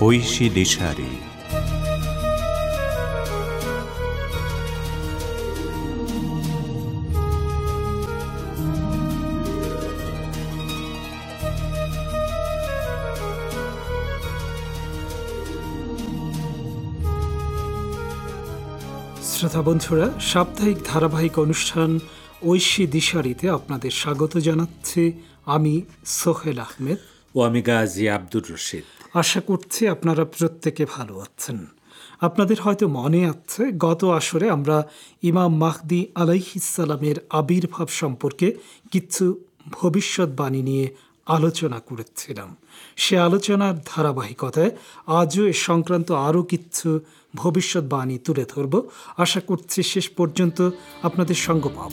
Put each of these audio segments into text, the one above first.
ঐশী দিশারি। শ্রোতা বন্ধুরা, সাপ্তাহিক ধারাবাহিক অনুষ্ঠান ঐশী দিশারিতে আপনাদের স্বাগত জানাচ্ছি আমি সোহেল আহমেদ ও আমি গাজী আব্দুর রশিদ। আশা করছি আপনারা প্রত্যেকে ভালো আছেন। আপনাদের হয়তো মনে আছে, গত আসরে আমরা ইমাম মাহদী আলাইহিসসালামের আবির্ভাব সম্পর্কে কিছু ভবিষ্যৎবাণী নিয়ে আলোচনা করেছিলাম। সে আলোচনার ধারাবাহিকতায় আজও এ সংক্রান্ত আরও কিছু ভবিষ্যৎবাণী তুলে ধরব। আশা করছি শেষ পর্যন্ত আপনাদের সঙ্গ পাব।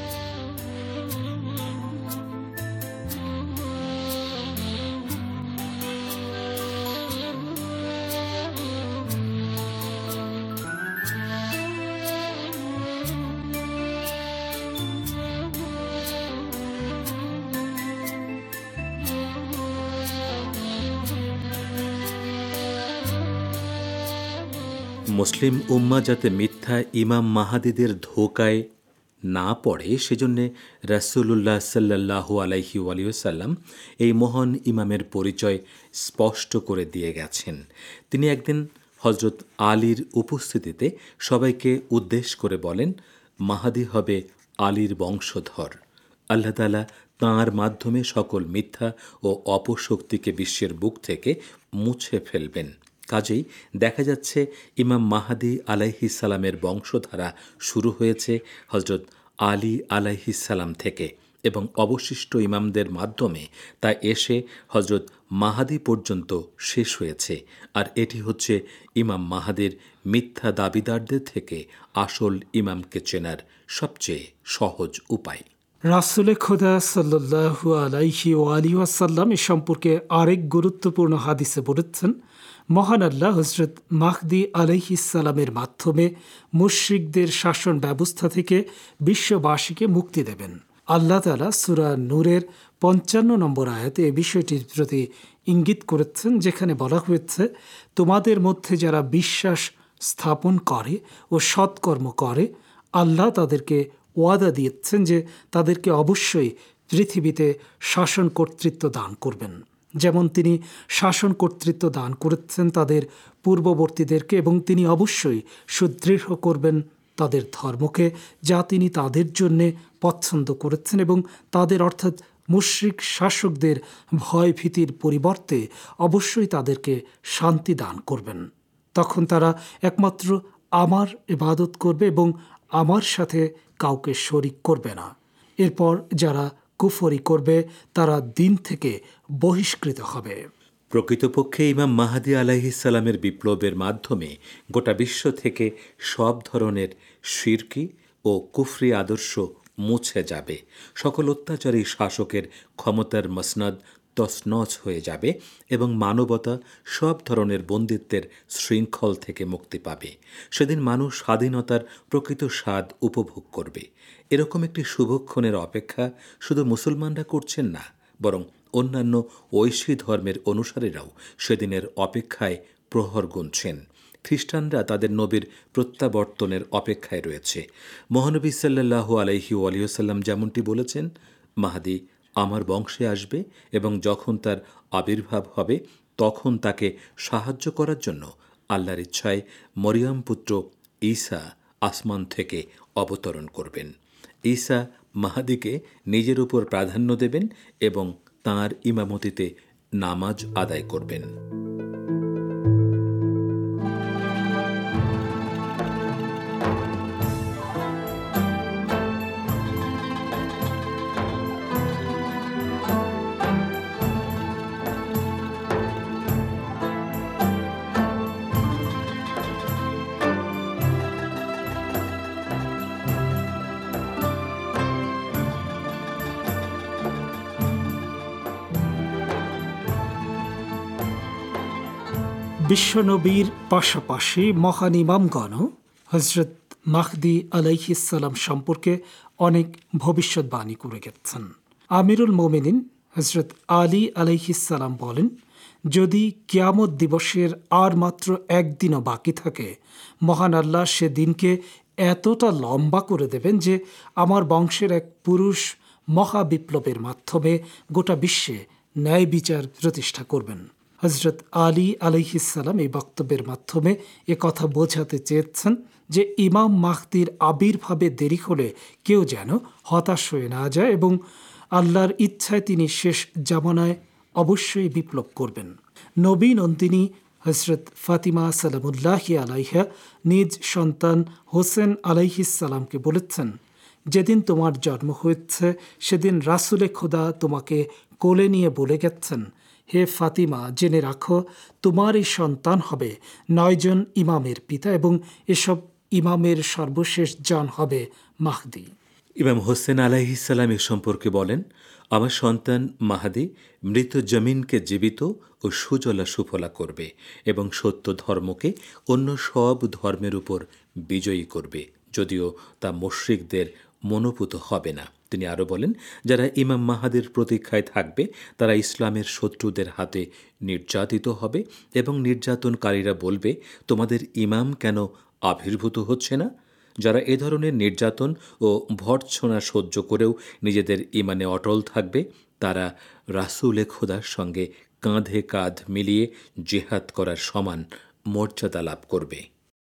মুসলিম উম্মাহ যাতে মিথ্যা ইমাম মাহাদিদের ধোকায় না পড়ে, সেজন্য রাসূলুল্লাহ সাল্লাল্লাহু আলাইহি ওয়াসাল্লাম এই মহান ইমামের পরিচয় স্পষ্ট করে দিয়ে গেছেন। তিনি একদিন হযরত আলীর উপস্থিতিতে সবাইকে উদ্দেশ্য করে বলেন, মাহাদি হবে আলীর বংশধর। আল্লাহ তাআলা তাঁর মাধ্যমে সকল মিথ্যা ও অপশক্তিকে বিশ্বের বুক থেকে মুছে ফেলবেন। কাজেই দেখা যাচ্ছে ইমাম মাহাদি আলাইহিসসালামের বংশধারা শুরু হয়েছে হযরত আলী আলাইহিসসালাম থেকে এবং অবশিষ্ট ইমামদের মাধ্যমে তা এসে হযরত মাহাদি পর্যন্ত শেষ হয়েছে। আর এটি হচ্ছে ইমাম মাহাদির মিথ্যা দাবিদারদের থেকে আসল ইমামকে চেনার সবচেয়ে সহজ উপায়। রাসূলে খোদা সাল্লাল্লাহু আলাইহি ওয়াসাল্লাম এ সম্পর্কে আরেক গুরুত্বপূর্ণ হাদিসে বলেছেন, মহান আল্লাহ হযরত মাহদী আলাইহিসসালামের মাধ্যমে মুশরিকদের শাসন ব্যবস্থা থেকে বিশ্ববাসীকে মুক্তি দেবেন। আল্লাহ তাআলা সূরা নূরের ৫৫ নম্বর আয়াতে এ বিষয়টির প্রতি ইঙ্গিত করেছেন, যেখানে বলা হয়েছে, তোমাদের মধ্যে যারা বিশ্বাস স্থাপন করে ও সৎকর্ম করে, আল্লাহ তাদেরকে ওয়াদা দিয়েছেন যে তাদেরকে অবশ্যই পৃথিবীতে শাসন কর্তৃত্ব দান করবেন, যেমন তিনি শাসন কর্তৃত্ব দান করেছেন তাদের পূর্ববর্তীদেরকে, এবং তিনি অবশ্যই সুদৃঢ় করবেন তাদের ধর্মকে, যা তিনি তাদের জন্যে পছন্দ করেছেন, এবং তাদের অর্থাৎ মুশরিক শাসকদের ভয় ভীতির পরিবর্তে অবশ্যই তাদেরকে শান্তি দান করবেন। তখন তারা একমাত্র আমার ইবাদত করবে এবং আমার সাথে কাউকে শরিক করবে না। এরপর যারা কুফরি করবে তারা দিন থেকে বহিষ্কৃত হবে। প্রকৃতপক্ষে ইমাম মাহাদি আলাইহিসসালামের বিপ্লবের মাধ্যমে গোটা বিশ্ব থেকে সব ধরনের শিরকি ও কুফরি আদর্শ মুছে যাবে। সকল অত্যাচারী শাসকের ক্ষমতার মসনদ তছনছ হয়ে যাবে এবং মানবতা সব ধরনের বন্দিত্বের শৃঙ্খল থেকে মুক্তি পাবে। সেদিন মানুষ স্বাধীনতার প্রকৃত স্বাদ উপভোগ করবে। এরকম একটি শুভক্ষণের অপেক্ষা শুধু মুসলমানরা করছেন না, বরং অন্যান্য ঐশী ধর্মের অনুসারীরাও সেদিনের অপেক্ষায় প্রহর গুনছেন। খ্রিস্টানরা তাদের নবীর প্রত্যাবর্তনের অপেক্ষায় রয়েছে। মহানবী সাল্লাল্লাহু আলাইহি ওয়াসাল্লাম যেমনটি বলেছেন, মাহাদি আমার বংশে আসবে এবং যখন তার আবির্ভাব হবে তখন তাকে সাহায্য করার জন্য আল্লাহর ইচ্ছায় মরিয়ম পুত্র ঈসা আসমান থেকে অবতরণ করবেন। ঈসা মাহাদিকে নিজের উপর প্রাধান্য দেবেন এবং তাঁর ইমামতিতে নামাজ আদায় করবেন। বিশ্বনবীর পাশাপাশি মহান ইমামগণও হযরত মাহদী আলাইহিসসালাম সম্পর্কে অনেক ভবিষ্যৎবাণী করে গেছেন। আমিরুল মোমিনিন হযরত আলী আলাইহিসসালাম বলেন যদি কিয়ামত দিবসের আর মাত্র একদিনও বাকি থাকে, মহান আল্লাহ সে দিনকে এতটা লম্বা করে দেবেন যে আমার বংশের এক পুরুষ মহাবিপ্লবের মাধ্যমে গোটা বিশ্বে ন্যায় বিচার প্রতিষ্ঠা করবেন। হজরত আলী আলাইহিসসালাম এই বক্তব্যের মাধ্যমে এ কথা বোঝাতে চেয়েছেন যে ইমাম মাহদির আবির্ভাবে দেরি হলে কেউ যেন হতাশ হয়ে না যায় এবং আল্লাহর ইচ্ছায় তিনি শেষ জামানায় অবশ্যই বিপ্লব করবেন। নবী নন্দিনী হজরত ফাতিমা সালামুল্লাহি আলাইহা নিজ সন্তান হোসেন আলাইহিসসালামকে বলেছেন, যেদিন তোমার জন্ম হয়েছে সেদিন রাসূলে খোদা তোমাকে কোলে নিয়ে বলে গেছেন, হে ফাতিমা, জেনে রাখো তোমার এই সন্তান হবে 9 জন ইমামের পিতা এবং এসব ইমামের সর্বশেষ জন হবে মাহদি। ইমাম হোসেন আলাইহিসসালাম এ সম্পর্কে বলেন, আমার সন্তান মাহাদি মৃত জমিনকে জীবিত ও সুজলা সুফলা করবে এবং সত্য ধর্মকে অন্য সব ধর্মের উপর বিজয়ী করবে, যদিও তা মুশরিকদের মনোপুত হবে না। তিনি আরও বলেন, যারা ইমাম মাহাদির প্রতীক্ষায় থাকবে তারা ইসলামের শত্রুদের হাতে নির্যাতিত হবে এবং নির্যাতনকারীরা বলবে, তোমাদের ইমাম কেন আবির্ভূত হচ্ছে না? যারা এ ধরনের নির্যাতন ও ভর্ৎসনা সহ্য করেও নিজেদের ইমানে অটল থাকবে তারা রাসূলে খোদার সঙ্গে কাঁধে কাঁধ মিলিয়ে জিহাদ করার সমান মর্যাদা লাভ করবে।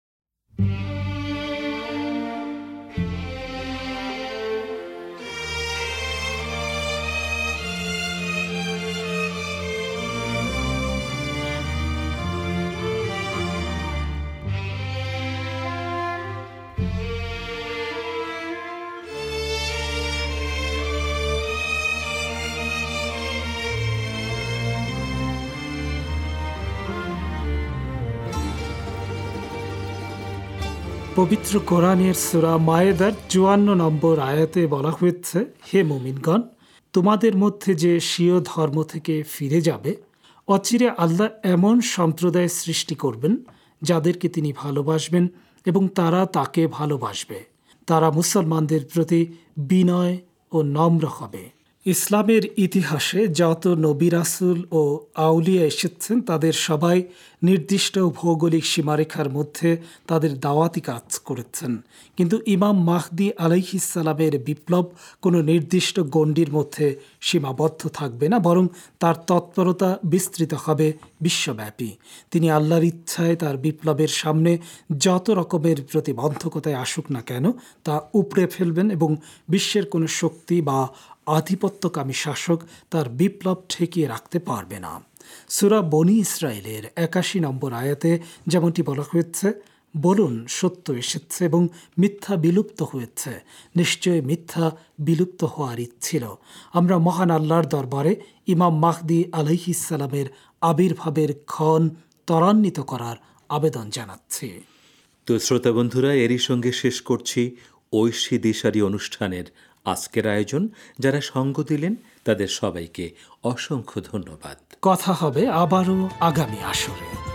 পবিত্র কোরআনের সূরা মায়েদার 54 নম্বর আয়াতে বলা হয়েছে, হে মুমিনগণ, তোমাদের মধ্যে যে স্বীয় ধর্ম থেকে ফিরে যাবে, অচিরে আল্লাহ এমন সম্প্রদায় সৃষ্টি করবেন যাদেরকে তিনি ভালোবাসবেন এবং তারা তাকে ভালোবাসবে। তারা মুসলমানদের প্রতি বিনয় ও নম্র হবে। ইসলামের ইতিহাসে যত নবী রাসূল ও আউলিয়া এসেছেন তাদের সবাই নির্দিষ্ট ভৌগোলিক সীমারেখার মধ্যে তাদের দাওয়াতি কাজ করেছেন, কিন্তু ইমাম মাহদি আলাইহিসসালামের বিপ্লব কোনো নির্দিষ্ট গণ্ডির মধ্যে সীমাবদ্ধ থাকবে না, বরং তার তৎপরতা বিস্তৃত হবে বিশ্বব্যাপী। তিনি আল্লাহর ইচ্ছায় তার বিপ্লবের সামনে যত রকমের প্রতিবন্ধকতায় আসুক না কেন তা উপড়ে ফেলবেন এবং বিশ্বের কোনো শক্তি বা আধিপত্যকামী শাসক তার বিপ্লব ঠেকিয়ে রাখতে পারবে না। সূরা বনী ইসরাইলের 81 নম্বর আয়াতে যেমনটি বলা হয়েছে, বলুন, সত্য এসেছে এবং মিথ্যা বিলুপ্ত হয়েছে, নিশ্চয়ই মিথ্যা বিলুপ্ত হওয়ারই ছিল। আমরা মহান আল্লাহর দরবারে ইমাম মাহদি আলাইহিসসালামের আবির্ভাবের ক্ষণ ত্বরান্বিত করার আবেদন জানাচ্ছি। তো শ্রোতা বন্ধুরা, এরই সঙ্গে শেষ করছি ঐশী দিশারি অনুষ্ঠানের আজকের আয়োজন। যারা সঙ্গ দিলেন তাদের সবাইকে অসংখ্য ধন্যবাদ। কথা হবে আবারও আগামী আসরে।